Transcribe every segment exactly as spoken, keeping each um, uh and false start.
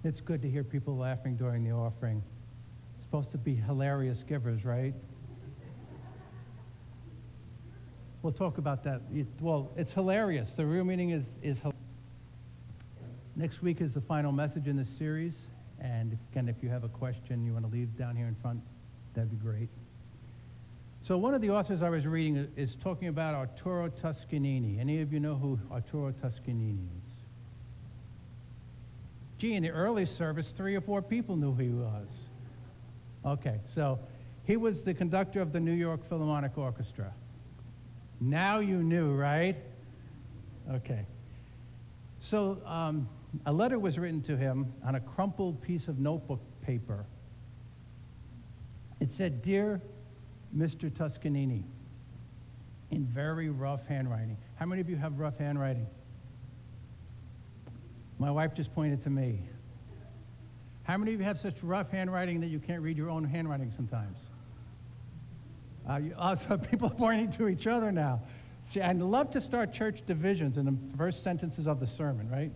It's good to hear people laughing during the offering. It's supposed to be hilarious givers, right? We'll talk about that. It, well, it's hilarious. The real meaning is, is hilarious. Next week is the final message in this series. And again, if you have a question you want to leave down here in front, that'd be great. So one of the authors I was reading is talking about Arturo Toscanini. Any of you know who Arturo Toscanini is? Gee, in the early service, three or four people knew who he was. Okay, so he was the conductor of the New York Philharmonic Orchestra. Now you knew, right? Okay. So um, a letter was written to him on a crumpled piece of notebook paper. It said, "Dear Mister Toscanini," in very rough handwriting. How many of you have rough handwriting? My wife just pointed to me. How many of you have such rough handwriting that you can't read your own handwriting sometimes? Uh, you, uh, so people are pointing to each other now. See, I'd love to start church divisions in the first sentences of the sermon, right?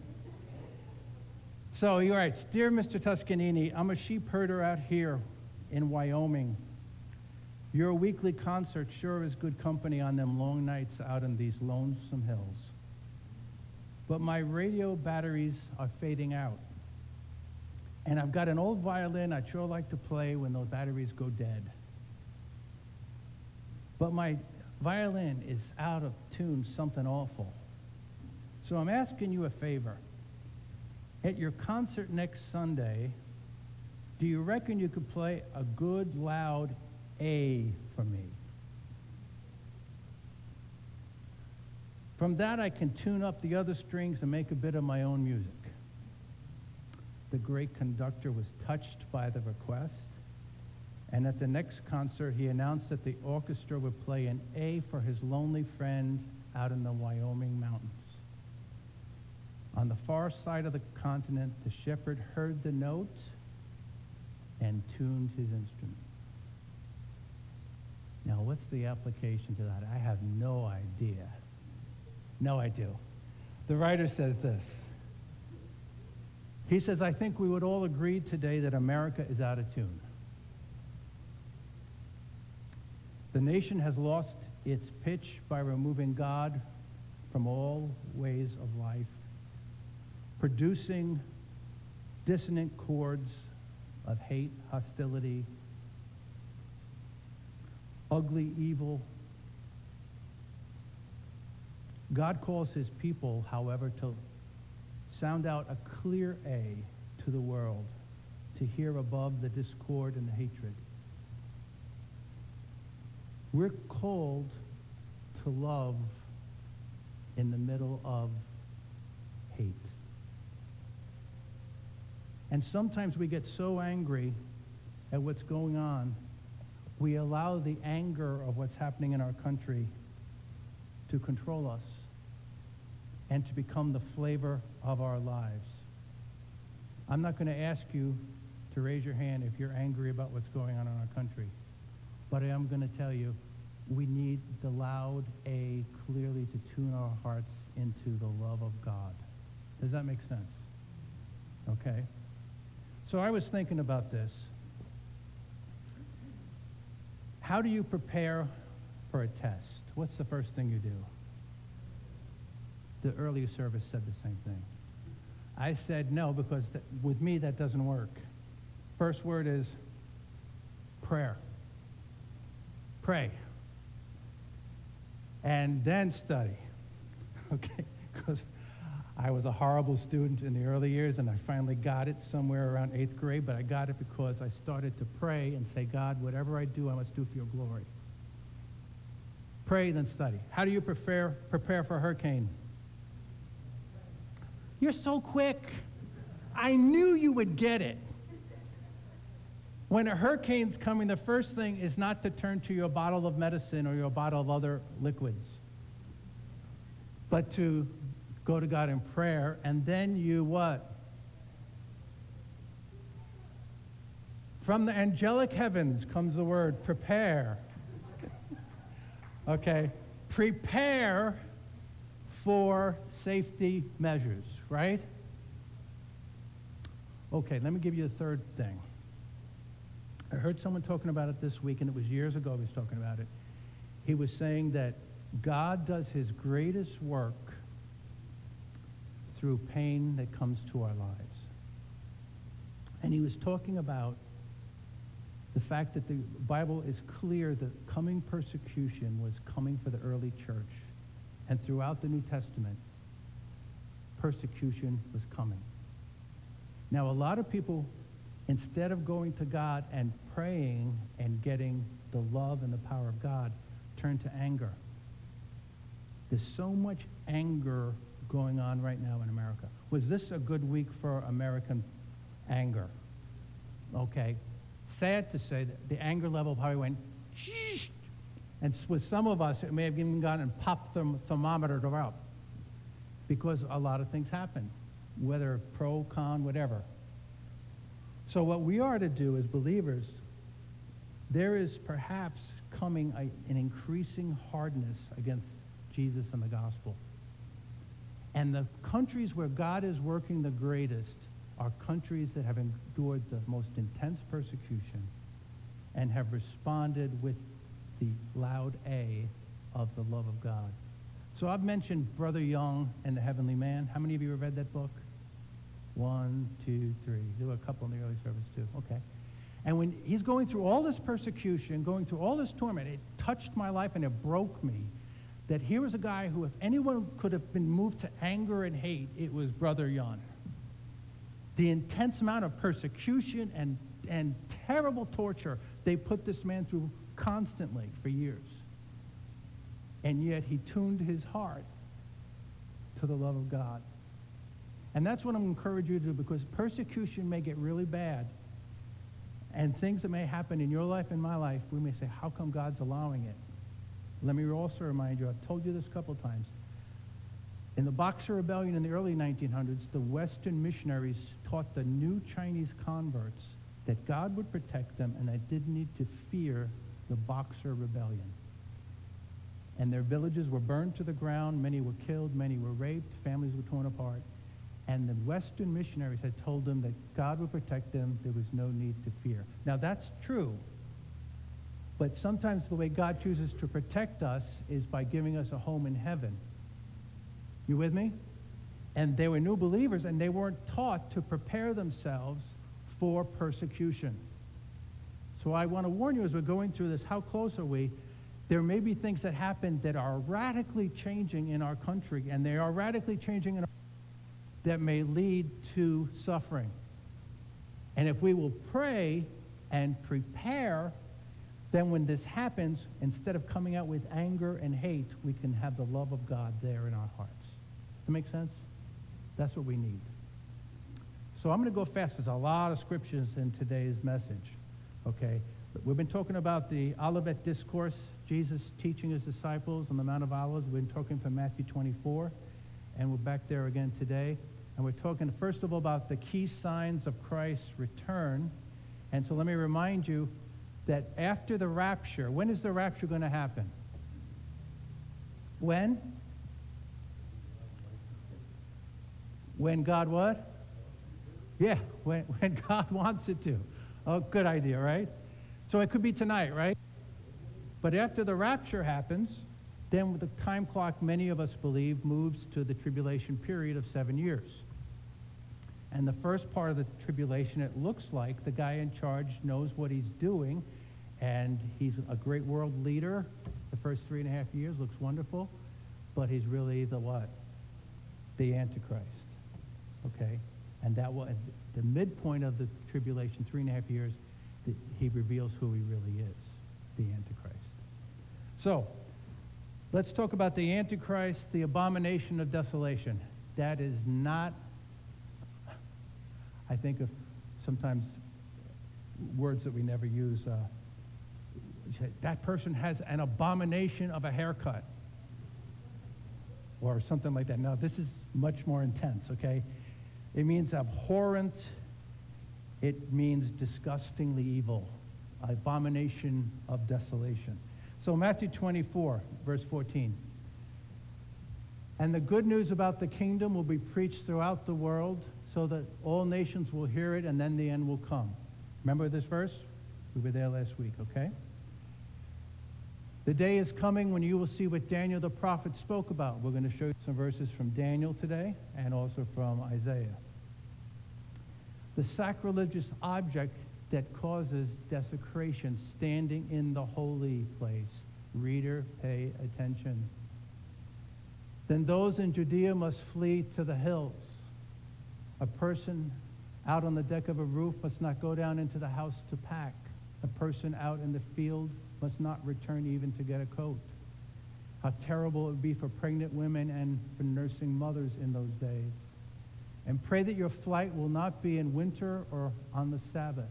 So he writes, "Dear Mister Toscanini, I'm a sheep herder out here in Wyoming. Your weekly concert sure is good company on them long nights out in these lonesome hills. But my radio batteries are fading out. And I've got an old violin I'd sure like to play when those batteries go dead. But my violin is out of tune, something awful. So I'm asking you a favor. At your concert next Sunday, do you reckon you could play a good, loud A for me? From that, I can tune up the other strings and make a bit of my own music." The great conductor was touched by the request, and at the next concert, he announced that the orchestra would play an A for his lonely friend out in the Wyoming mountains. On the far side of the continent, the shepherd heard the note and tuned his instrument. Now, what's the application to that? I have no idea. No idea. The writer says this. He says, "I think we would all agree today that America is out of tune. The nation has lost its pitch by removing God from all ways of life, producing dissonant chords of hate, hostility, ugly evil. God calls his people, however, to sound out a clear A to the world, to hear above the discord and the hatred. We're called to love in the middle of hate. And sometimes we get so angry at what's going on, we allow the anger of what's happening in our country to control us and to become the flavor of our lives. I'm not going to ask you to raise your hand if you're angry about what's going on in our country, but I am going to tell you, we need the loud A clearly to tune our hearts into the love of God. Does that make sense? Okay. So I was thinking about this. How do you prepare for a test? What's the first thing you do? The earlier service said the same thing. I said no, because th- with me that doesn't work. First word is prayer. Pray. And then study. Okay? Because I was a horrible student in the early years, and I finally got it somewhere around eighth grade, but I got it because I started to pray and say, God, whatever I do, I must do for your glory. Pray, then study. How do you prepare, prepare for a hurricane? You're so quick. I knew you would get it. When a hurricane's coming, the first thing is not to turn to your bottle of medicine or your bottle of other liquids, but to go to God in prayer, and then you what? From the angelic heavens comes the word prepare. Okay? Prepare for safety measures, right? Okay, let me give you a third thing. I heard someone talking about it this week, and it was years ago he was talking about it. He was saying that God does his greatest work through pain that comes to our lives. And he was talking about the fact that the Bible is clear that coming persecution was coming for the early church. And throughout the New Testament, persecution was coming. Now, a lot of people, instead of going to God and praying and getting the love and the power of God, turn to anger. There's so much anger going on right now in America. Was this a good week for American anger? Okay. Sad to say that the anger level probably went, shh, and with some of us, it may have even gone and popped the thermometer up because a lot of things happen, whether pro, con, whatever. So what we are to do as believers, there is perhaps coming a, an increasing hardness against Jesus and the gospel. And the countries where God is working the greatest are countries that have endured the most intense persecution and have responded with the loud A of the love of God. So I've mentioned Brother Young and the Heavenly Man. How many of you have read that book? One, two, three. There were a couple in the early service too. Okay. And when he's going through all this persecution, going through all this torment, it touched my life and it broke me that here was a guy who, if anyone could have been moved to anger and hate, it was Brother Young. The intense amount of persecution and, and terrible torture they put this man through constantly for years. And yet he tuned his heart to the love of God. And that's what I'm encouraging you to do, because persecution may get really bad. And things that may happen in your life and my life, we may say, how come God's allowing it? Let me also remind you, I've told you this a couple times. In the Boxer Rebellion in the early nineteen hundreds, the Western missionaries taught the new Chinese converts that God would protect them and they didn't need to fear the Boxer Rebellion. And their villages were burned to the ground, many were killed, many were raped, families were torn apart. And the Western missionaries had told them that God would protect them, there was no need to fear. Now that's true, but sometimes the way God chooses to protect us is by giving us a home in heaven. You with me? And they were new believers, and they weren't taught to prepare themselves for persecution. So I want to warn you as we're going through this, how close are we? There may be things that happen that are radically changing in our country, and they are radically changing in our that may lead to suffering. And if we will pray and prepare, then when this happens, instead of coming out with anger and hate, we can have the love of God there in our hearts. Does that make sense? That's what we need. So I'm going to go fast. There's a lot of scriptures in today's message. Okay? We've been talking about the Olivet Discourse, Jesus teaching his disciples on the Mount of Olives. We've been talking from Matthew twenty-four, and we're back there again today. And we're talking, first of all, about the key signs of Christ's return. And so let me remind you that after the rapture, when is the rapture going to happen? When? When God what? Yeah, when, when God wants it to. Oh, good idea, right? So it could be tonight, right? But after the rapture happens, then the time clock, many of us believe, moves to the tribulation period of seven years. And the first part of the tribulation, it looks like the guy in charge knows what he's doing, and he's a great world leader. The first three and a half years looks wonderful, but he's really the what? The Antichrist. Okay? And that will, at the midpoint of the tribulation, three and a half years, the, he reveals who he really is, the Antichrist. So, let's talk about the Antichrist, the abomination of desolation. That is not, I think of sometimes words that we never use. Uh, that person has an abomination of a haircut, or something like that. No, this is much more intense, okay? It means abhorrent. It means disgustingly evil. Abomination of desolation. So Matthew twenty-four, verse fourteen. And the good news about the kingdom will be preached throughout the world so that all nations will hear it, and then the end will come. Remember this verse? We were there last week, okay? The day is coming when you will see what Daniel the prophet spoke about. We're going to show you some verses from Daniel today and also from Isaiah. The sacrilegious object that causes desecration standing in the holy place. Reader, pay attention. Then those in Judea must flee to the hills. A person out on the deck of a roof must not go down into the house to pack. A person out in the field must not return even to get a coat. How terrible it would be for pregnant women and for nursing mothers in those days. And pray that your flight will not be in winter or on the Sabbath.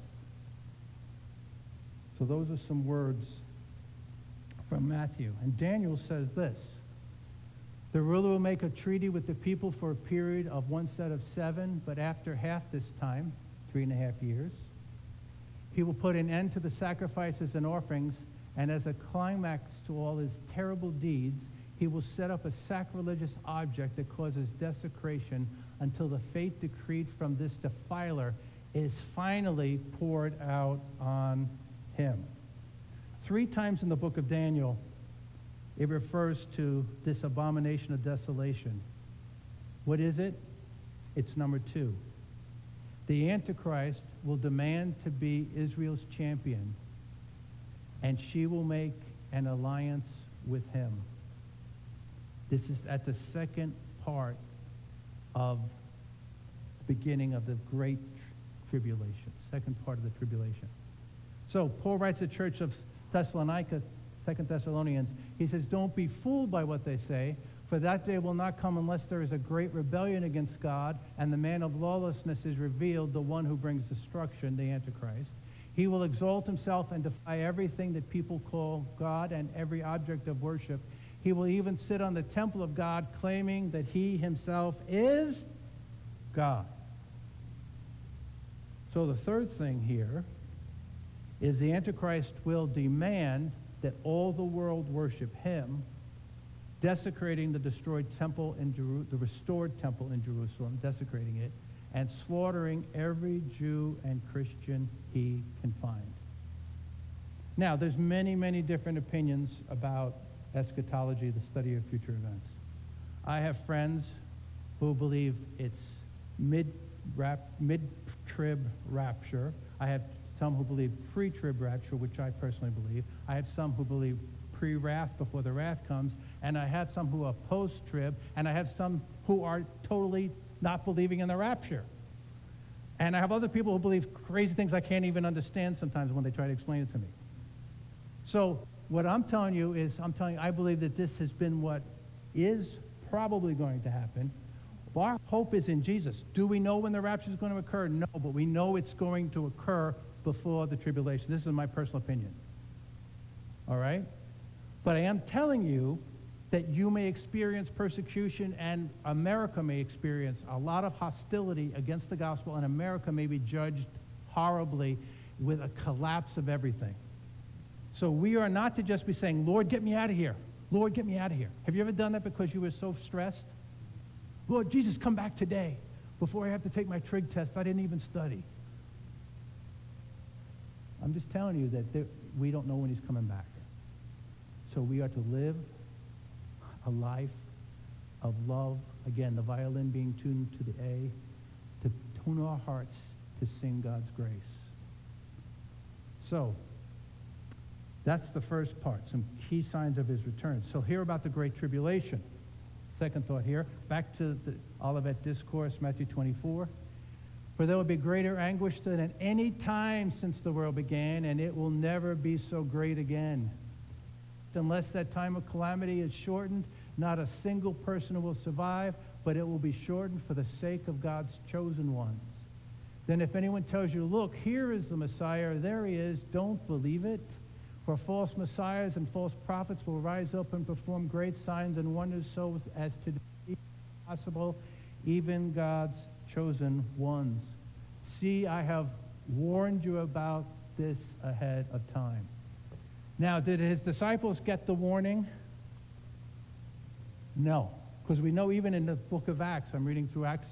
So those are some words from Matthew. And Daniel says this: the ruler will make a treaty with the people for a period of one set of seven, but after half this time, three and a half years, he will put an end to the sacrifices and offerings, and as a climax to all his terrible deeds, he will set up a sacrilegious object that causes desecration until the fate decreed from this defiler is finally poured out on him. Three times in the book of Daniel, it refers to this abomination of desolation. What is it? It's number two. The Antichrist will demand to be Israel's champion, and she will make an alliance with him. This is at the second part of the beginning of the great tribulation, second part of the tribulation. So Paul writes to the church of Thessalonica, Second Thessalonians, he says, don't be fooled by what they say, for that day will not come unless there is a great rebellion against God, and the man of lawlessness is revealed, the one who brings destruction, the Antichrist. He will exalt himself and defy everything that people call God and every object of worship. He will even sit on the temple of God, claiming that he himself is God. So the third thing here is the Antichrist will demand that all the world worship him, desecrating the destroyed temple in Jeru- the restored temple in Jerusalem, desecrating it, and slaughtering every Jew and Christian he can find. Now, there's many, many different opinions about eschatology, the study of future events. I have friends who believe it's mid-rap, mid-trib rapture. I have some who believe pre-trib rapture, which I personally believe. I have some who believe pre-wrath, before the wrath comes, and I have some who are post-trib, and I have some who are totally not believing in the rapture. And I have other people who believe crazy things I can't even understand sometimes when they try to explain it to me. So what I'm telling you is, I'm telling you, I believe that this has been what is probably going to happen. Our hope is in Jesus. Do we know when the rapture is going to occur? No, but we know it's going to occur before the tribulation. This is my personal opinion. All right? But I am telling you that you may experience persecution, and America may experience a lot of hostility against the gospel, and America may be judged horribly with a collapse of everything. So we are not to just be saying, Lord, get me out of here. Lord, get me out of here. Have you ever done that because you were so stressed? Lord, Jesus, come back today before I have to take my trig test. I didn't even study. I'm just telling you that there, we don't know when he's coming back. So we are to live a life of love. Again, the violin being tuned to the A, to tune our hearts to sing God's grace. So that's the first part, some key signs of his return. So hear about the Great Tribulation. Second thought here, back to the Olivet Discourse, Matthew twenty-four. For there will be greater anguish than at any time since the world began, and it will never be so great again. Unless that time of calamity is shortened, not a single person will survive, but it will be shortened for the sake of God's chosen ones. Then if anyone tells you, look, here is the Messiah, there he is, don't believe it. For false messiahs and false prophets will rise up and perform great signs and wonders so as to be possible, even God's chosen ones. See, I have warned you about this ahead of time. Now, did his disciples get the warning? No, because we know even in the book of Acts, I'm reading through Acts,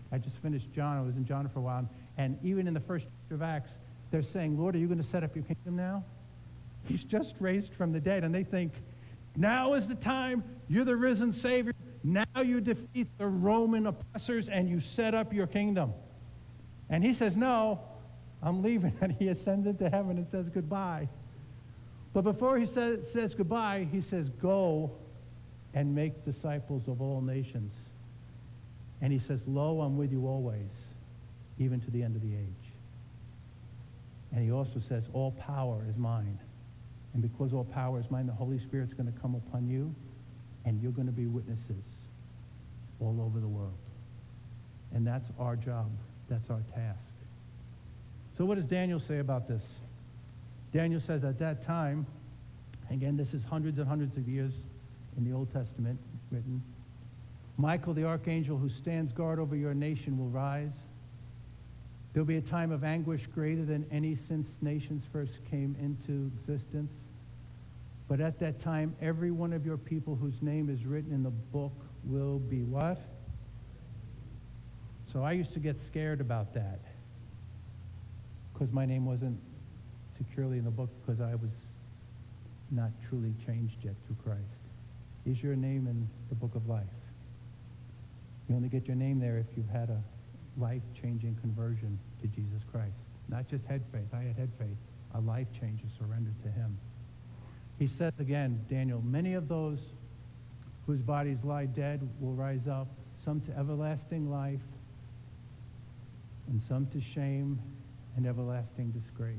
I just finished John. I was in John for a while. And even in the first chapter of Acts, they're saying, Lord, are you going to set up your kingdom now? He's just raised from the dead. And they think, now is the time. You're the risen Savior. Now you defeat the Roman oppressors and you set up your kingdom. And he says, no, I'm leaving. And he ascends into heaven and says goodbye. But before he says, says goodbye, he says, go and make disciples of all nations. And he says, lo, I'm with you always, even to the end of the age. And he also says, all power is mine. And because all power is mine, the Holy Spirit's going to come upon you, and you're going to be witnesses all over the world. And that's our job. That's our task. So what does Daniel say about this? Daniel says at that time, again, this is hundreds and hundreds of years in the Old Testament written, Michael, the archangel who stands guard over your nation, will rise. There'll be a time of anguish greater than any since nations first came into existence. But at that time, every one of your people whose name is written in the book will be what? So I used to get scared about that because my name wasn't securely in the book because I was not truly changed yet through Christ. Is your name in the book of life? You only get your name there if you've had a life-changing conversion to Jesus Christ. Not just head faith. I had head faith. A life change, a surrender to him. He said again, Daniel, many of those whose bodies lie dead will rise up, some to everlasting life, and some to shame and everlasting disgrace.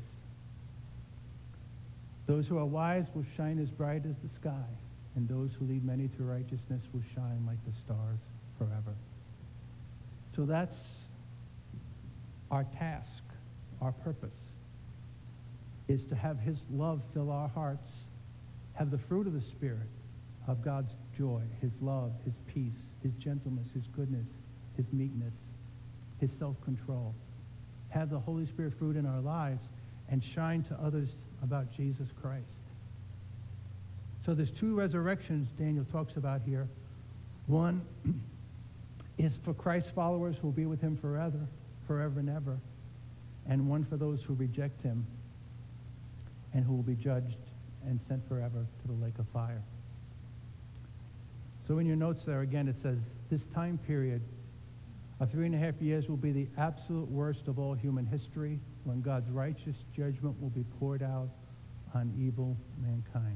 Those who are wise will shine as bright as the sky, and those who lead many to righteousness will shine like the stars forever. So that's our task, our purpose, is to have his love fill our hearts, have the fruit of the Spirit of God's joy, his love, his peace, his gentleness, his goodness, his meekness, his self-control. Have the Holy Spirit fruit in our lives and shine to others about Jesus Christ. So there's two resurrections Daniel talks about here. One is for Christ's followers who will be with him forever, forever and ever, and one for those who reject him and who will be judged and sent forever to the lake of fire. So in your notes there, again, it says, this time period of three and a half years will be the absolute worst of all human history, when God's righteous judgment will be poured out on evil mankind.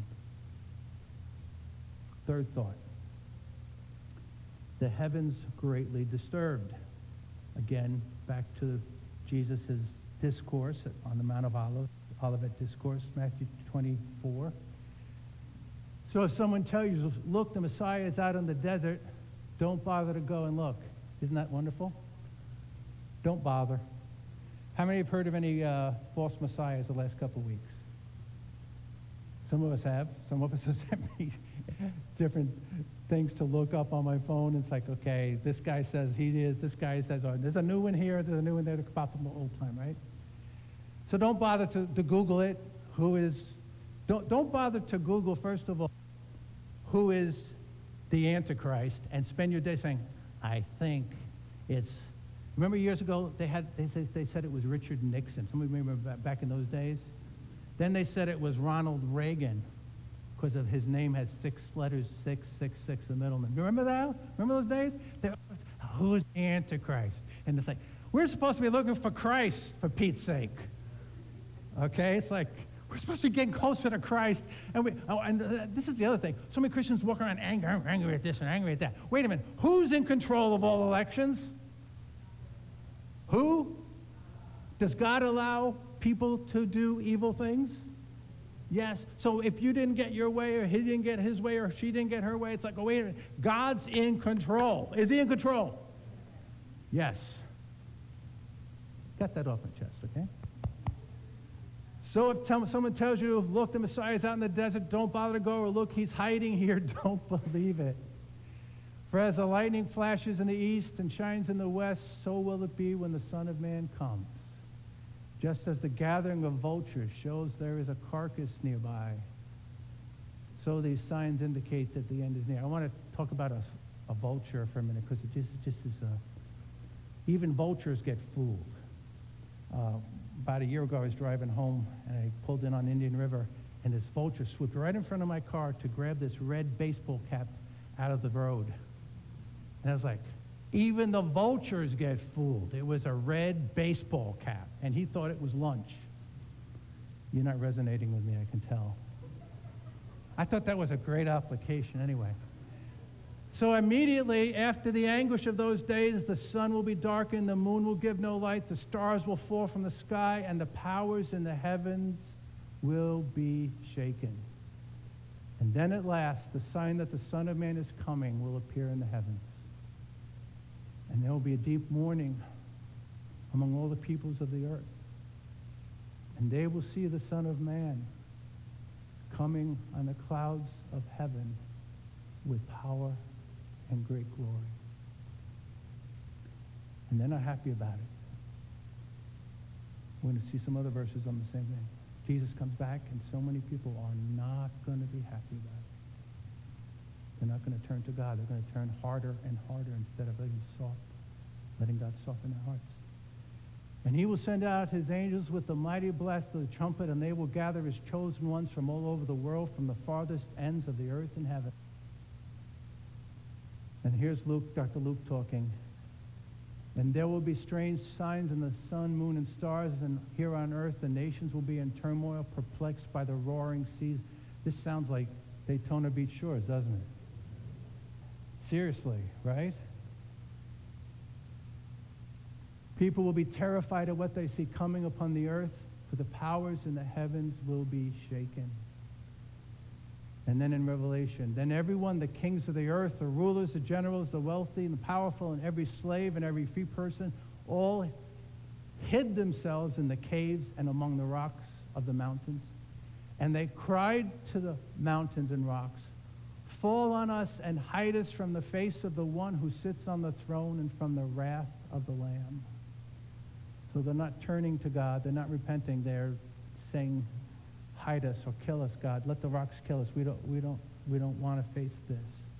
Third thought, the heavens greatly disturbed. Again, back to Jesus' discourse on the Mount of Olives, Olivet Discourse, Matthew twenty-four. So if someone tells you, look, the Messiah is out in the desert, don't bother to go and look. Isn't that wonderful? Don't bother. How many have heard of any uh, false messiahs the last couple of weeks? Some of us have. Some of us have sent me different things to look up on my phone. It's like, okay, this guy says he is. This guy says, oh, there's a new one here. There's a new one there to pop up all the time, right? So don't bother to, to Google it. Who is, don't, don't bother to Google, first of all, who is the Antichrist, and spend your day saying, I think it's, remember years ago, they had they said, they said it was Richard Nixon. Somebody remember back in those days? Then they said it was Ronald Reagan, because of his name has six letters, six, six, six, the middle name. Remember that? Remember those days? They, who's the Antichrist? And it's like, we're supposed to be looking for Christ, for Pete's sake. Okay? It's like, we're supposed to be getting closer to Christ. And, we, oh, and uh, this is the other thing. So many Christians walk around angry, angry at this and angry at that. Wait a minute. Who's in control of all elections? Who? Does God allow people to do evil things? Yes. So if you didn't get your way, or he didn't get his way, or she didn't get her way, it's like, oh, wait a minute. God's in control. Is he in control? Yes. Got that off my chest, okay? So if t- someone tells you, look, the Messiah's out in the desert, don't bother to go, or look, he's hiding here, don't believe it. For as the lightning flashes in the east and shines in the west, so will it be when the Son of Man comes. Just as the gathering of vultures shows there is a carcass nearby, so these signs indicate that the end is near. I want to talk about a, a vulture for a minute, because it just, just is a, Even vultures get fooled. Uh, about a year ago, I was driving home, and I pulled in on Indian River, and this vulture swooped right in front of my car to grab this red baseball cap out of the road. And I was like, even the vultures get fooled. It was a red baseball cap, and he thought it was lunch. You're not resonating with me, I can tell. I thought that was a great application anyway. So immediately after the anguish of those days, the sun will be darkened, the moon will give no light, the stars will fall from the sky, and the powers in the heavens will be shaken. And then at last, the sign that the Son of Man is coming will appear in the heavens. And there will be a deep mourning among all the peoples of the earth. And they will see the Son of Man coming on the clouds of heaven with power and great glory. And they're not happy about it. We're going to see some other verses on the same thing. Jesus comes back, and so many people are not going to be happy about it. They're not going to turn to God. They're going to turn harder and harder instead of letting soft, letting God soften their hearts. And he will send out his angels with the mighty blast of the trumpet, and they will gather his chosen ones from all over the world, from the farthest ends of the earth and heaven. And here's Luke, Doctor Luke talking. And there will be strange signs in the sun, moon, and stars, and here on earth the nations will be in turmoil, perplexed by the roaring seas. This sounds like Daytona Beach Shores, doesn't it? Seriously, right? People will be terrified at what they see coming upon the earth, for the powers in the heavens will be shaken. And then in Revelation, then everyone, the kings of the earth, the rulers, the generals, the wealthy and the powerful, and every slave and every free person, all hid themselves in the caves and among the rocks of the mountains. And they cried to the mountains and rocks, fall on us and hide us from the face of the one who sits on the throne and from the wrath of the Lamb. So they're not turning to God. They're not repenting. They're saying, hide us or kill us, God. Let the rocks kill us. We don't, we don't, we don't want to face this.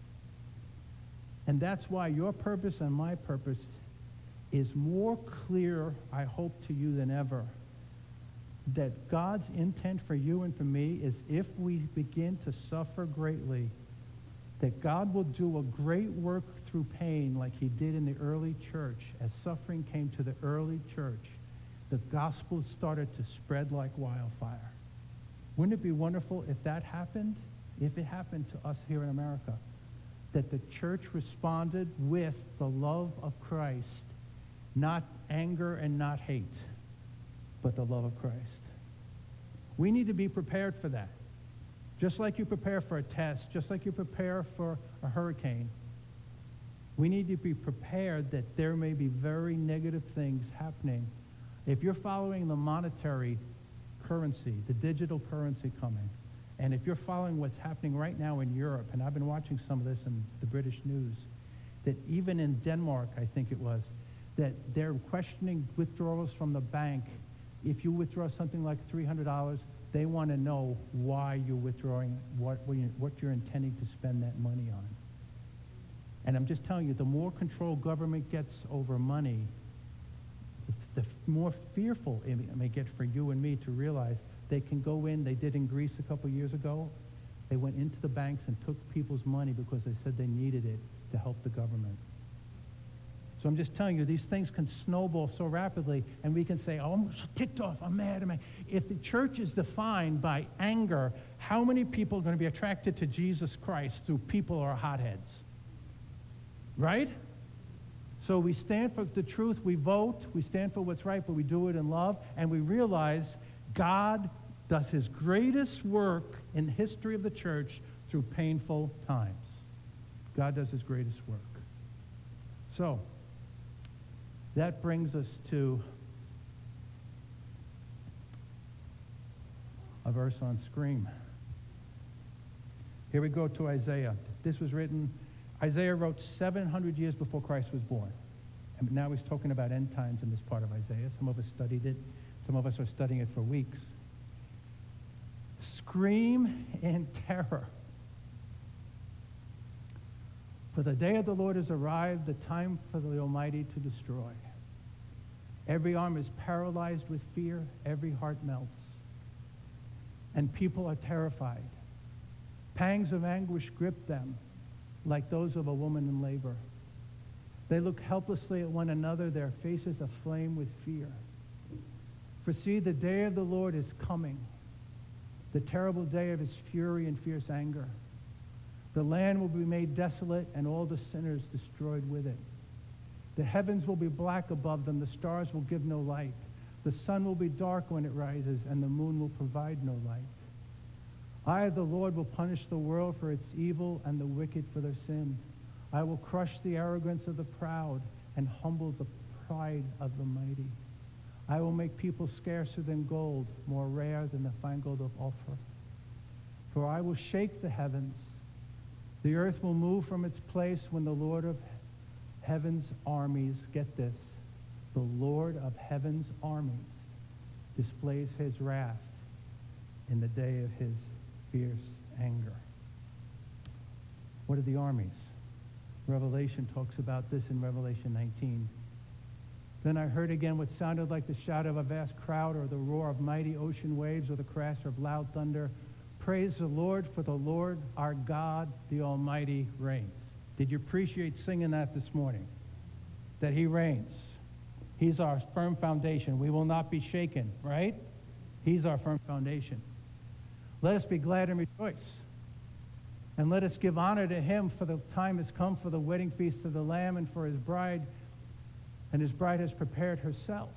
And that's why your purpose and my purpose is more clear, I hope, to you than ever. That God's intent for you and for me is if we begin to suffer greatly, that God will do a great work through pain like he did in the early church. As suffering came to the early church, the gospel started to spread like wildfire. Wouldn't it be wonderful if that happened? If it happened to us here in America, that the church responded with the love of Christ, not anger and not hate, but the love of Christ. We need to be prepared for that. Just like you prepare for a test, just like you prepare for a hurricane, we need to be prepared that there may be very negative things happening. If you're following the monetary currency, the digital currency coming, and if you're following what's happening right now in Europe, and I've been watching some of this in the British news, that even in Denmark, I think it was, that they're questioning withdrawals from the bank. If you withdraw something like three hundred dollars, they want to know why you're withdrawing, what, what you're intending to spend that money on. And I'm just telling you, the more control government gets over money, the more fearful it may get for you and me to realize they can go in. They did in Greece a couple years ago. They went into the banks and took people's money because they said they needed it to help the government. So I'm just telling you, these things can snowball so rapidly, and we can say, oh, I'm so ticked off, I'm mad, I'm mad. If the church is defined by anger, how many people are going to be attracted to Jesus Christ through people who are hotheads? Right? So we stand for the truth, we vote, we stand for what's right, but we do it in love, and we realize God does his greatest work in the history of the church through painful times. God does his greatest work. So, that brings us to a verse on screen. Here we go to Isaiah. This was written, Isaiah wrote seven hundred years before Christ was born. And now he's talking about end times in this part of Isaiah. Some of us studied it. Some of us are studying it for weeks. Scream in terror. For the day of the Lord has arrived, the time for the Almighty to destroy. Every arm is paralyzed with fear. Every heart melts. And people are terrified. Pangs of anguish grip them like those of a woman in labor. They look helplessly at one another, their faces aflame with fear. For see, the day of the Lord is coming, the terrible day of his fury and fierce anger. The land will be made desolate and all the sinners destroyed with it. The heavens will be black above them, the stars will give no light. The sun will be dark when it rises, and the moon will provide no light. I, the Lord, will punish the world for its evil and the wicked for their sin. I will crush the arrogance of the proud and humble the pride of the mighty. I will make people scarcer than gold, more rare than the fine gold of Ophir. For I will shake the heavens. The earth will move from its place when the Lord of heaven's armies, get this, the Lord of heaven's armies displays his wrath in the day of his fierce anger. What are the armies? Revelation talks about this in Revelation nineteen. Then I heard again what sounded like the shout of a vast crowd, or the roar of mighty ocean waves, or the crash of loud thunder. Praise the Lord, for the Lord our God, the Almighty, reigns. Did you appreciate singing that this morning? That he reigns. He's our firm foundation. We will not be shaken, right? He's our firm foundation. Let us be glad and rejoice. And let us give honor to him, for the time has come for the wedding feast of the Lamb and for his bride. And his bride has prepared herself.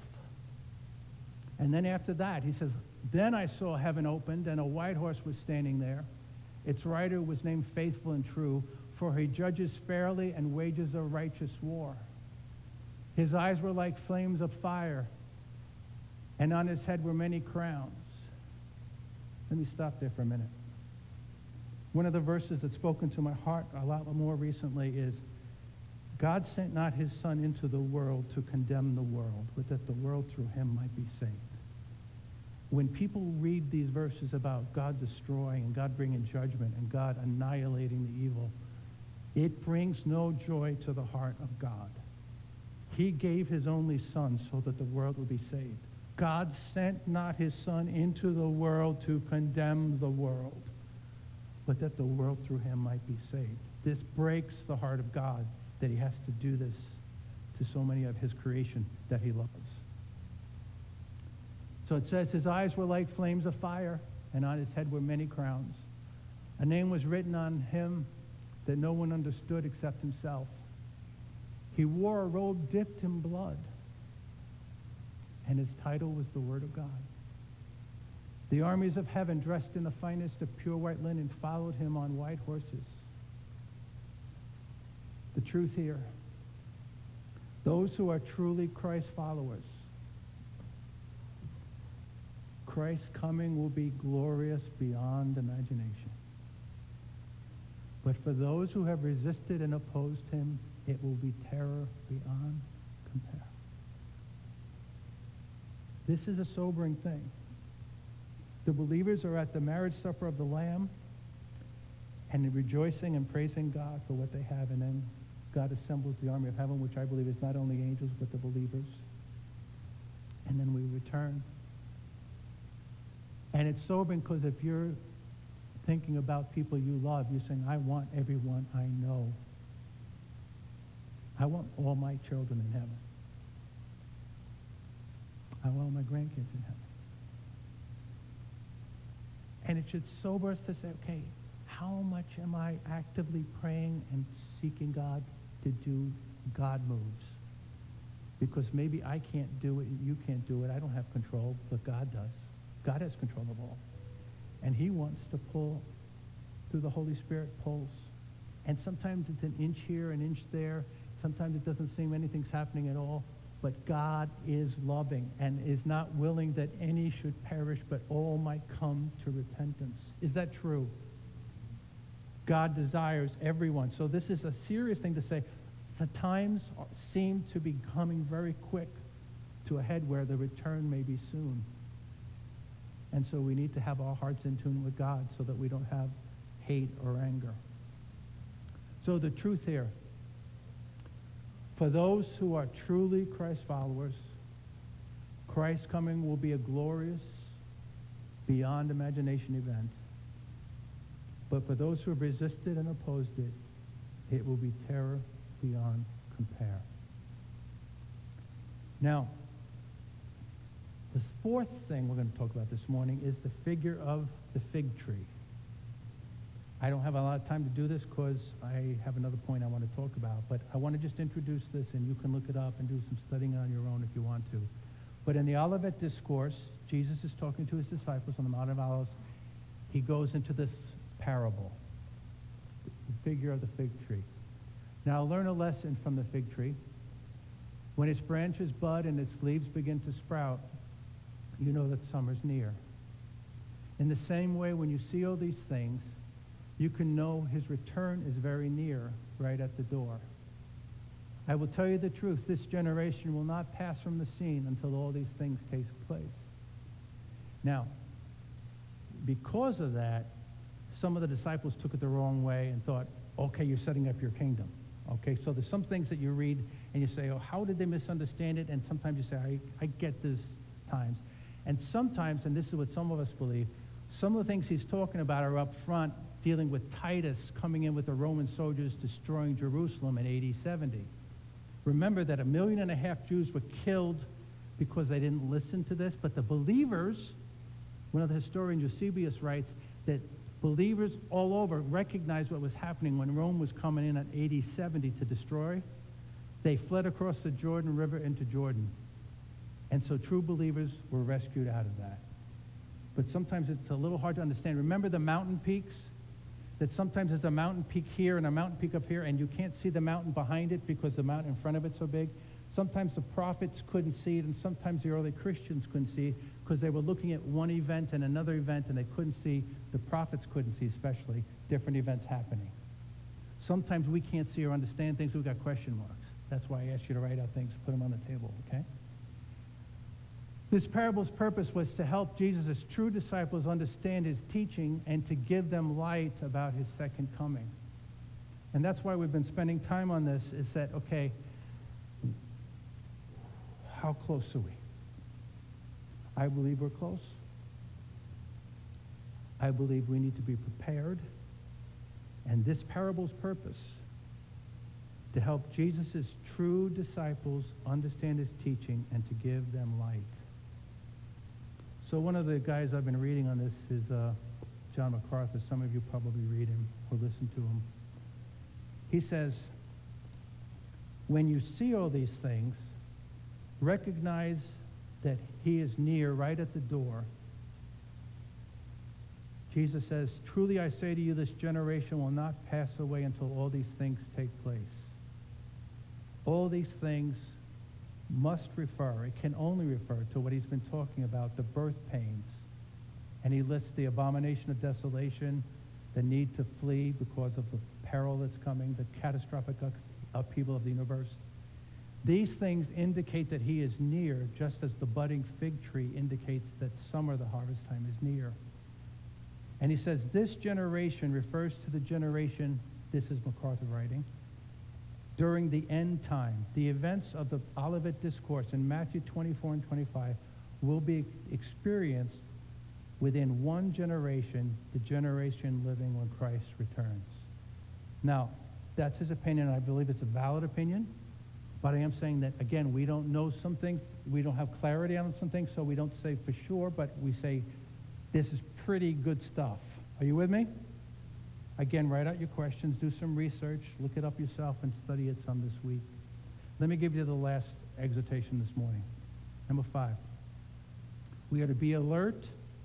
And then after that, he says, then I saw heaven opened, and a white horse was standing there. Its rider was named Faithful and True, for he judges fairly and wages a righteous war. His eyes were like flames of fire, and on his head were many crowns. Let me stop there for a minute. One of the verses that's spoken to my heart a lot more recently is, God sent not his Son into the world to condemn the world, but that the world through him might be saved. When people read these verses about God destroying and God bringing judgment and God annihilating the evil, it brings no joy to the heart of God. He gave his only Son so that the world would be saved. God sent not his Son into the world to condemn the world, but that the world through him might be saved. This breaks the heart of God, that he has to do this to so many of his creation that he loves. So it says, his eyes were like flames of fire, and on his head were many crowns. A name was written on him that no one understood except himself. He wore a robe dipped in blood, and his title was the Word of God. The armies of heaven, dressed in the finest of pure white linen, followed him on white horses. The truth here, those who are truly Christ followers, Christ's coming will be glorious beyond imagination. But for those who have resisted and opposed him, it will be terror beyond compare. This is a sobering thing. The believers are at the marriage supper of the Lamb and rejoicing and praising God for what they have, and then God assembles the army of heaven, which I believe is not only angels, but the believers. And then we return. And it's sobering because if you're thinking about people you love, you're saying, I want everyone I know. I want all my children in heaven. I want all my grandkids in heaven. And it should sober us to say, okay, how much am I actively praying and seeking God to do God moves? Because maybe I can't do it and you can't do it. I don't have control, but God does. God has control of all. And he wants to pull through the Holy Spirit pulls. And sometimes it's an inch here, an inch there. Sometimes it doesn't seem anything's happening at all. But God is loving and is not willing that any should perish, but all might come to repentance. Is that true? God desires everyone. So this is a serious thing to say. The times are, seem to be coming very quick to a head where the return may be soon. And so we need to have our hearts in tune with God so that we don't have hate or anger. So the truth here, for those who are truly Christ followers, Christ's coming will be a glorious, beyond imagination event. But for those who have resisted and opposed it, it will be terror beyond compare. Now, the fourth thing we're going to talk about this morning is the figure of the fig tree. I don't have a lot of time to do this because I have another point I want to talk about, but I want to just introduce this, and you can look it up and do some studying on your own if you want to. But in the Olivet Discourse, Jesus is talking to his disciples on the Mount of Olives. He goes into this parable, the figure of the fig tree. Now, learn a lesson from the fig tree. When its branches bud and its leaves begin to sprout, you know that summer's near. In the same way, when you see all these things, you can know his return is very near, right at the door. I will tell you the truth, this generation will not pass from the scene until all these things take place. Now, because of that, some of the disciples took it the wrong way and thought, okay, you're setting up your kingdom. Okay, so there's some things that you read and you say, oh, how did they misunderstand it? And sometimes you say, I, I get this times. And sometimes, and this is what some of us believe, some of the things he's talking about are up front, dealing with Titus coming in with the Roman soldiers destroying Jerusalem in A D seventy. Remember that a million and a half Jews were killed because they didn't listen to this, but the believers, one of the historians, Eusebius, writes that believers all over recognized what was happening when Rome was coming in at A D seventy to destroy. They fled across the Jordan River into Jordan. And so true believers were rescued out of that. But sometimes it's a little hard to understand. Remember the mountain peaks? That sometimes there's a mountain peak here and a mountain peak up here, and you can't see the mountain behind it because the mountain in front of it's so big. Sometimes the prophets couldn't see it, and sometimes the early Christians couldn't see it because they were looking at one event and another event, and they couldn't see, the prophets couldn't see especially, different events happening. Sometimes we can't see or understand things, we've got question marks. That's why I asked you to write out things, put them on the table, okay? This parable's purpose was to help Jesus' true disciples understand his teaching and to give them light about his second coming. And that's why we've been spending time on this, is that, okay, how close are we? I believe we're close. I believe we need to be prepared. And this parable's purpose, to help Jesus' true disciples understand his teaching and to give them light. So one of the guys I've been reading on this is uh, John MacArthur. Some of you probably read him or listen to him. He says, when you see all these things, recognize that he is near, right at the door. Jesus says, truly I say to you, this generation will not pass away until all these things take place. All these things must refer, it can only refer to what he's been talking about, the birth pains. And he lists the abomination of desolation, the need to flee because of the peril that's coming, the catastrophic upheaval of the universe. These things indicate that he is near, just as the budding fig tree indicates that summer, the harvest time, is near. And he says, this generation refers to the generation, this is MacArthur writing, during the end time. The events of the Olivet Discourse in Matthew twenty-four and twenty-five will be experienced within one generation, the generation living when Christ returns. Now, that's his opinion, and I believe it's a valid opinion, but I am saying that, again, we don't know some things, we don't have clarity on some things, so we don't say for sure, but we say this is pretty good stuff. Are you with me? Again, write out your questions, do some research, look it up yourself, and study it some this week. Let me give you the last exhortation this morning. Number five. We are to be alert,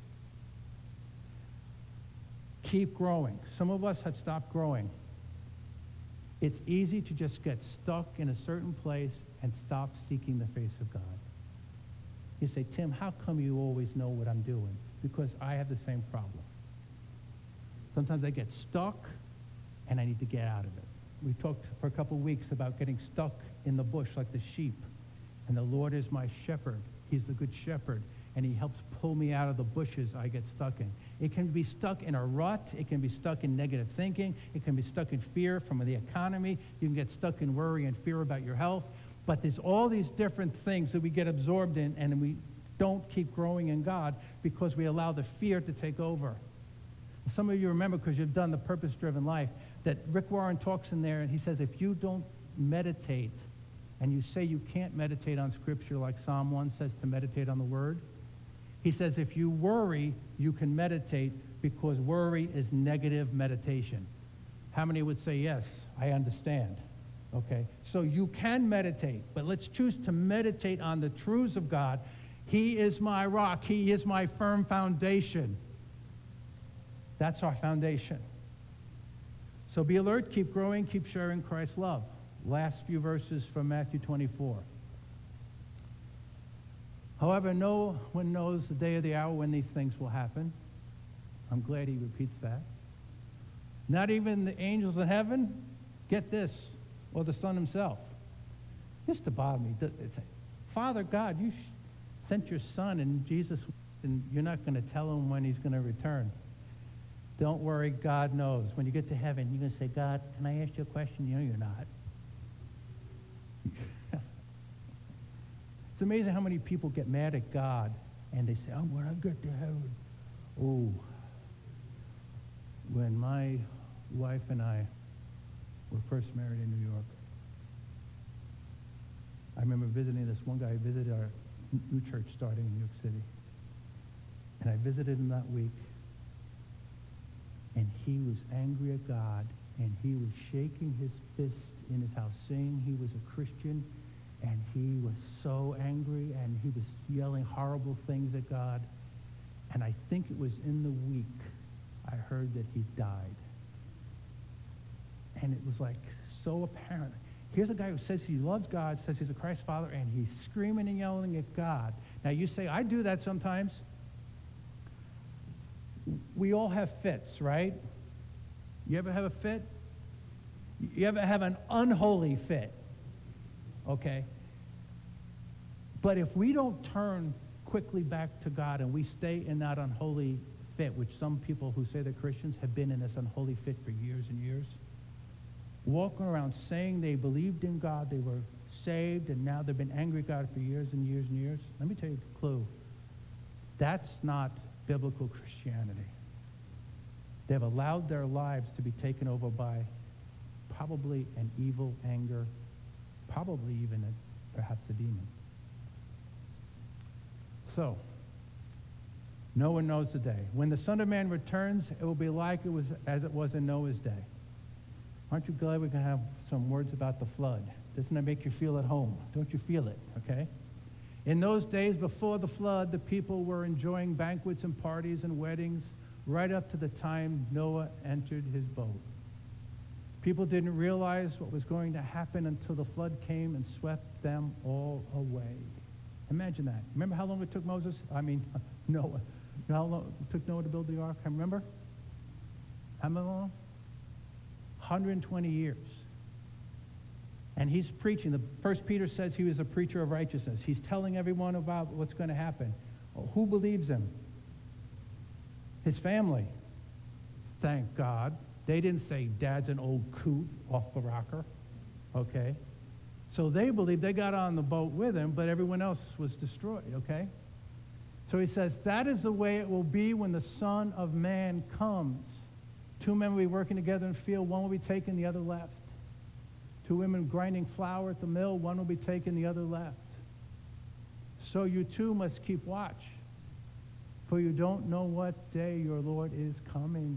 keep growing. Some of us had stopped growing. It's easy to just get stuck in a certain place and stop seeking the face of God. You say, Tim, how come you always know what I'm doing? Because I have the same problem. Sometimes I get stuck, and I need to get out of it. We talked for a couple of weeks about getting stuck in the bush like the sheep. And the Lord is my shepherd. He's the good shepherd, and he helps pull me out of the bushes I get stuck in. It can be stuck in a rut. It can be stuck in negative thinking. It can be stuck in fear from the economy. You can get stuck in worry and fear about your health. But there's all these different things that we get absorbed in, and we don't keep growing in God because we allow the fear to take over. Some of you remember, because you've done the purpose-driven life, that Rick Warren talks in there, and he says, if you don't meditate, and you say you can't meditate on Scripture like Psalm one says to meditate on the Word, he says if you worry, you can meditate because worry is negative meditation. How many would say, yes, I understand? Okay, so you can meditate, but let's choose to meditate on the truths of God. He is my rock. He is my firm foundation. That's our foundation. So be alert, keep growing, keep sharing Christ's love. Last few verses from Matthew twenty-four. However, no one knows the day or the hour when these things will happen. I'm glad he repeats that. Not even the angels in heaven, get this, or the Son himself. Just to bother me. It's, Father God, you sent your Son and Jesus, and you're not going to tell him when he's going to return. Don't worry, God knows. When you get to heaven, you're going to say, God, can I ask you a question? You know you're not. It's amazing how many people get mad at God and they say, oh, when I get to heaven. Oh, when my wife and I were first married in New York, I remember visiting this one guy who visited our new church starting in New York City. And I visited him that week, and he was angry at God, and he was shaking his fist in his house, saying he was a Christian, and he was so angry, and he was yelling horrible things at God. And I think it was in the week I heard that he died. And it was like so apparent. Here's a guy who says he loves God, says he's a Christ follower, and he's screaming and yelling at God. Now you say, I do that sometimes. We all have fits, right? You ever have a fit? You ever have an unholy fit? Okay? But if we don't turn quickly back to God and we stay in that unholy fit, which some people who say they're Christians have been in this unholy fit for years and years, walking around saying they believed in God, they were saved, and now they've been angry at God for years and years and years, let me tell you the clue. That's not biblical Christianity. They've allowed their lives to be taken over by probably an evil anger, probably even a, perhaps a demon. So, no one knows the day. When the Son of Man returns, it will be like it was as it was in Noah's day. Aren't you glad we can have some words about the flood? Doesn't that make you feel at home? Don't you feel it, okay? In those days before the flood, the people were enjoying banquets and parties and weddings right up to the time Noah entered his boat. People didn't realize what was going to happen until the flood came and swept them all away. Imagine that. Remember how long it took Moses? I mean, Noah. You know how long it took Noah to build the ark? I remember? How long? one hundred twenty years. And he's preaching. The First Peter says he was a preacher of righteousness. He's telling everyone about what's going to happen. Well, who believes him? His family. Thank God. They didn't say, Dad's an old coot off the rocker. Okay? So they believed. They got on the boat with him, but everyone else was destroyed. Okay? So he says, that is the way it will be when the Son of Man comes. Two men will be working together in the field. One will be taken, the other left. Two women grinding flour at the mill. One will be taken, the other left. So you too must keep watch, for you don't know what day your Lord is coming.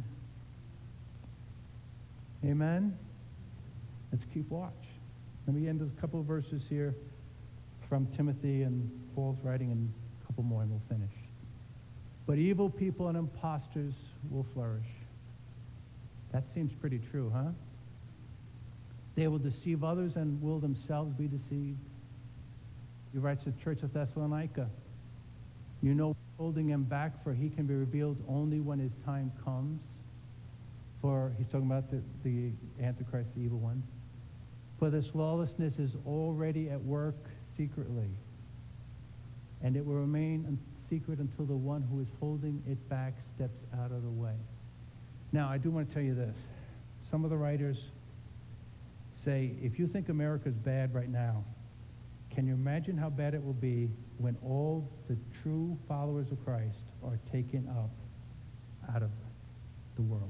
Amen? Let's keep watch. Let me end with a couple of verses here from Timothy and Paul's writing, and a couple more and we'll finish. But evil people and impostors will flourish. That seems pretty true, huh? They will deceive others and will themselves be deceived. He writes to the church of Thessalonica, you know, holding him back, for he can be revealed only when his time comes. For, he's talking about the, the Antichrist, the evil one. For this lawlessness is already at work secretly, and it will remain secret until the one who is holding it back steps out of the way. Now, I do want to tell you this. Some of the writers say, if you think America's bad right now, can you imagine how bad it will be when all the true followers of Christ are taken up out of the world?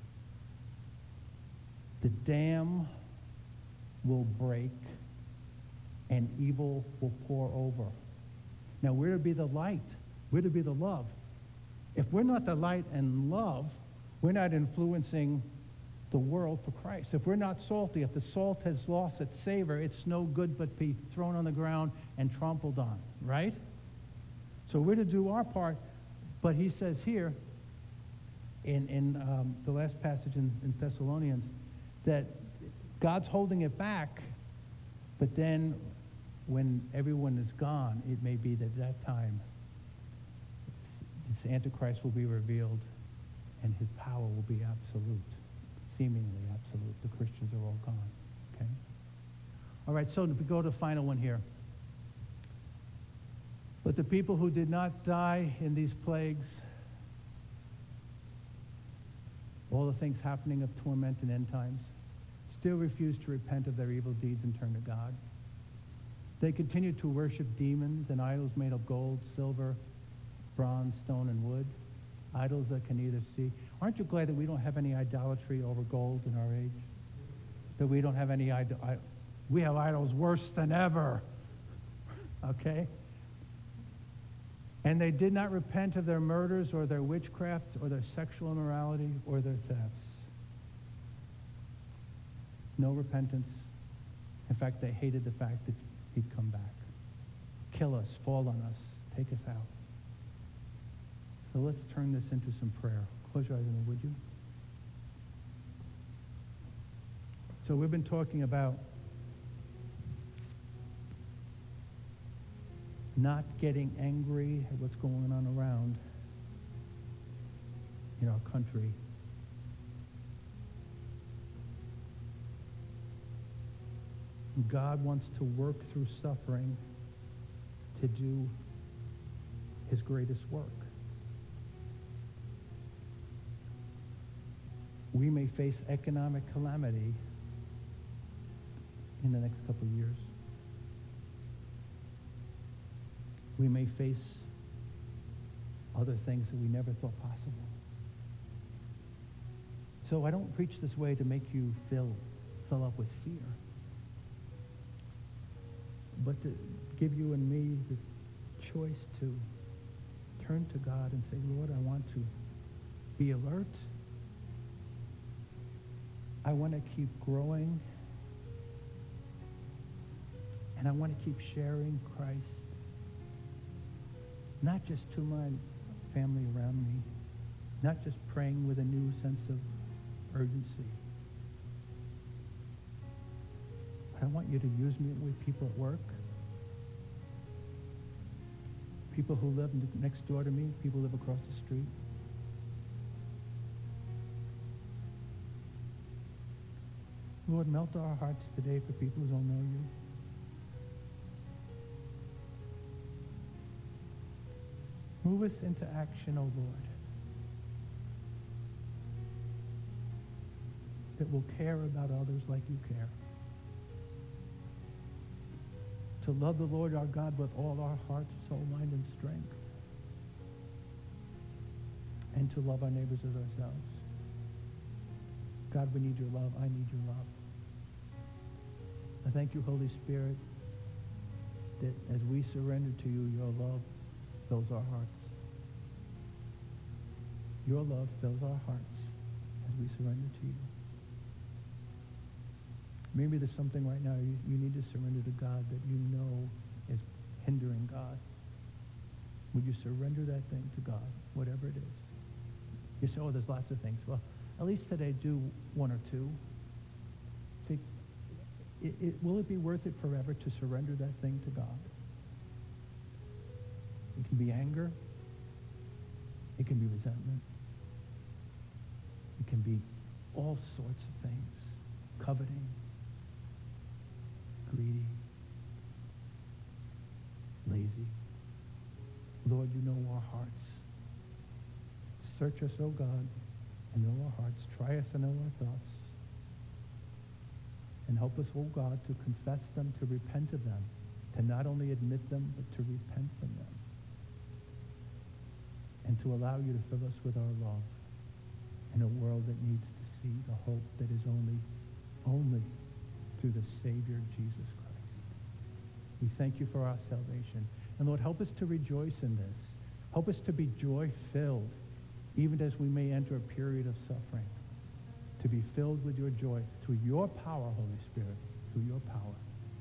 The dam will break and evil will pour over. Now, we're to be the light. We're to be the love. If we're not the light and love, we're not influencing the world for Christ. If we're not salty, if the salt has lost its savor, it's no good but be thrown on the ground and trampled on, right? So we're to do our part. But he says here, in, in um, the last passage in, in Thessalonians, that God's holding it back, but then when everyone is gone, it may be that at that time this Antichrist will be revealed and his power will be absolute, seemingly absolute. The Christians are all gone, okay? All right, so we go to the final one here. But the people who did not die in these plagues, all the things happening of torment and end times, still refuse to repent of their evil deeds and turn to God. They continue to worship demons and idols made of gold, silver, bronze, stone, and wood, idols that can neither see. Aren't you glad that we don't have any idolatry over gold in our age? That we don't have any idol. We have idols worse than ever. Okay? And they did not repent of their murders or their witchcraft or their sexual immorality or their thefts. No repentance. In fact, they hated the fact that he'd come back. Kill us, fall on us, take us out. So let's turn this into some prayer. Close your eyes with me, would you? So we've been talking about not getting angry at what's going on around in our country. God wants to work through suffering to do his greatest work. We may face economic calamity in the next couple of years. We may face other things that we never thought possible. So I don't preach this way to make you fill, fill up with fear, but to give you and me the choice to turn to God and say, Lord, I want to be alert. I want to keep growing. And I want to keep sharing Christ, not just to my family around me, not just praying with a new sense of urgency. But I want you to use me with people at work, people who live next door to me, people who live across the street. Lord, melt our hearts today for people who don't know you. Move us into action, O Lord, that will care about others like you care. To love the Lord our God with all our heart, soul, mind, and strength. And to love our neighbors as ourselves. God, we need your love. I need your love. I thank you, Holy Spirit, that as we surrender to you, your love fills our hearts. Your love fills our hearts as we surrender to you. Maybe there's something right now you, you need to surrender to God that you know is hindering God. Would you surrender that thing to God, whatever it is? You say, oh, there's lots of things. Well, at least today do one or two. See, it, it, will it be worth it forever to surrender that thing to God? It can be anger. It can be resentment. It can be all sorts of things. Coveting. Greedy. Lazy. Lord, you know our hearts. Search us, O God, and know our hearts. Try us and know our thoughts. And help us, O God, to confess them, to repent of them, to not only admit them, but to repent from them, and to allow you to fill us with our love in a world that needs to see the hope that is only, only through the Savior, Jesus Christ. We thank you for our salvation. And Lord, help us to rejoice in this. Help us to be joy-filled, even as we may enter a period of suffering, to be filled with your joy through your power, Holy Spirit, through your power.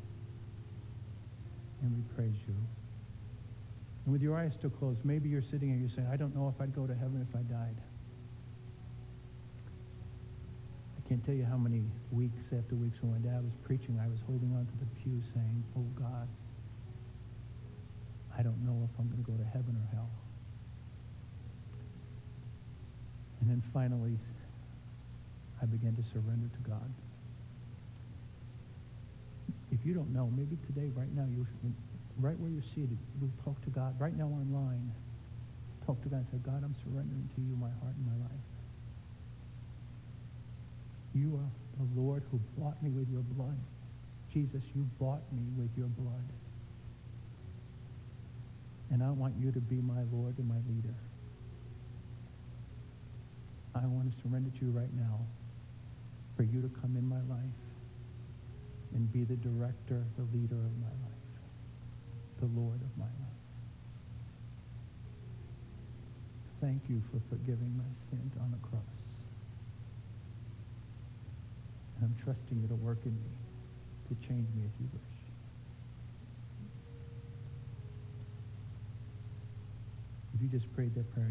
And we praise you. And with your eyes still closed, maybe you're sitting and you're saying, I don't know if I'd go to heaven if I died. I can't tell you how many weeks after weeks when my dad was preaching, I was holding on to the pew saying, oh God, I don't know if I'm going to go to heaven or hell. And then finally, I began to surrender to God. If you don't know, maybe today, right now, you right where you're seated, you'll talk to God. Right now online, talk to God and say, God, I'm surrendering to you my heart and my life. You are the Lord who bought me with your blood. Jesus, you bought me with your blood. And I want you to be my Lord and my leader. I want to surrender to you right now for you to come in my life and be the director, the leader of my life, the Lord of my life. Thank you for forgiving my sins on the cross. And I'm trusting you to work in me, to change me as you wish. If you just prayed that prayer,